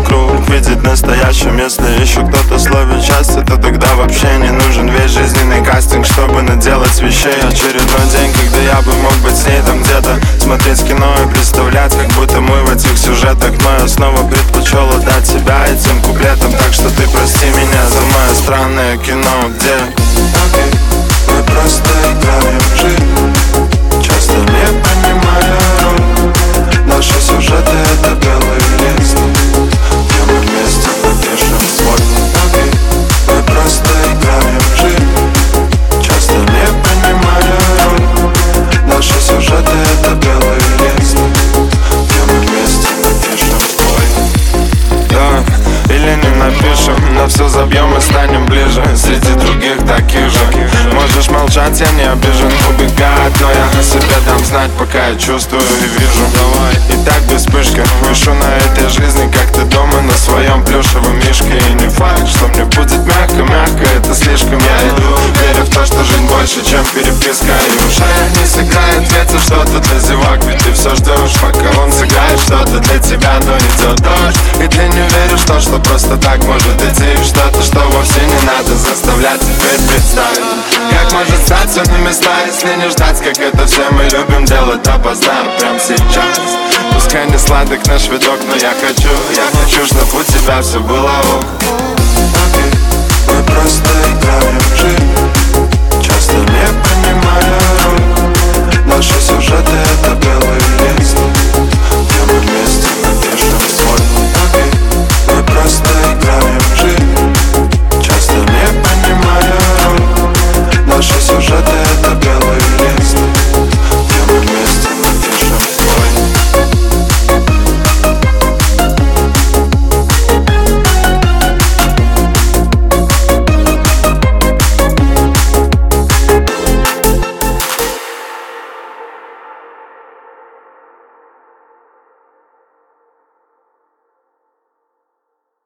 вокруг видеть настоящим. Если еще кто-то словит счастье, то тогда вообще не нужен весь жизненный кастинг, чтобы наделать вещей. Очередной день, когда я бы мог быть с ней там где-то, смотреть кино и представлять, как будто мы в этих сюжетах. Но я снова предпочел отдать себя этим куплетам. Так что ты прости меня за мое странное кино, где мы просто играем в жизнь, часто не понимая роль. Наши сюжеты — это белый лист, где мы вместе напишем свой. Мы просто играем в жизнь, часто не понимая роль. Наши сюжеты — это белый лист, где мы вместе напишем свой. Или не напишем, но все забьем и станем ближе среди других таких же. Можешь молчать, я не обижен, убегать, но я о себе дам знать, пока я чувствую и вижу. И так без вспышки пишу на этой жизни, как ты дома на своем плюшевом мишке. И не факт, что мне будет мягко, это слишком. Я иду, верю в то, что жизнь больше, чем переписка. И уже не сыграет ветер что-то для зевак, ведь ты все ждешь, пока он сыграет что-то для тебя. Но идет дождь, и ты не веришь в то, что просто так может идти что-то, что вовсе не надо заставлять теперь представить. Как может стать все на места, если не ждать, как это все мы любим делать допоздна, прямо сейчас. Пускай не сладок наш видок, но я хочу, чтобы у тебя все было ок.